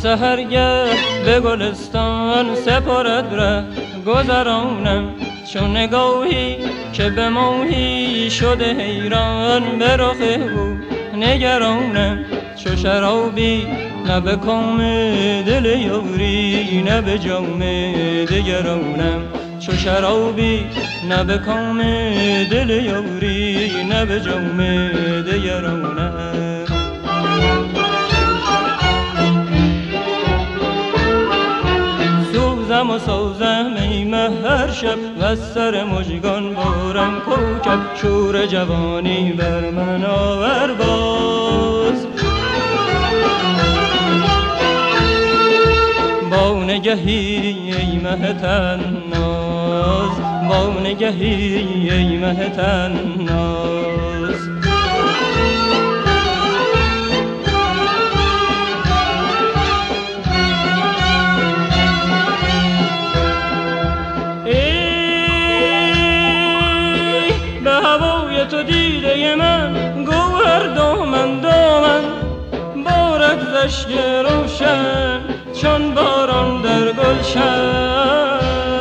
سحرگه به گلستان سپارد ره گذرانم، چون نگاهی که به ماهی شده حیران به رخ او نگرانم. چو شرابی نه به کام دل یاری نه به جام دگرانم، چو شرابی نه به کام دل یاری نه به جام دگرانم. سوزم و سازم ای مه هر شب و سر مژگان بارم کوکب، شور جوانی بر من آور باز. با نگهی ای مه طناز، با نگهی ای مه طناز. تو دیده من گوهر دامن دامن بارد زشک روشن چون باران در گلشن.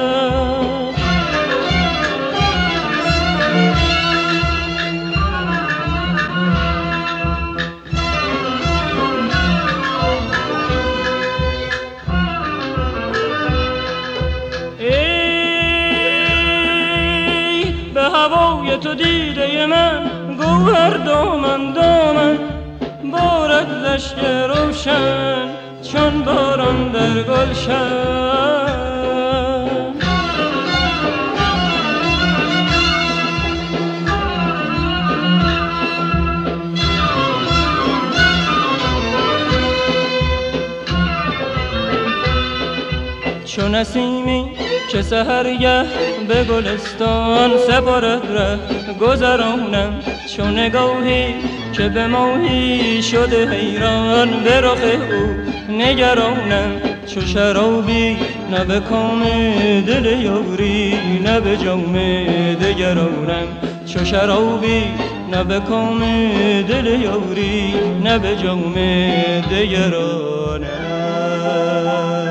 به هوای تو دیده من گوهر دامن دامن بارد زشک روشن چون باران در گلشن. چو نسیمی که سحرگه به گلستان سپارد ره گذرانم، چو نگاهی که به ماهی شده حیران به رخ او نگرانم. چو شرابی نه به کام دل یاری نه به جام دگرانم، چو شرابی نه به کام دل یاری نه به جام دگرانم.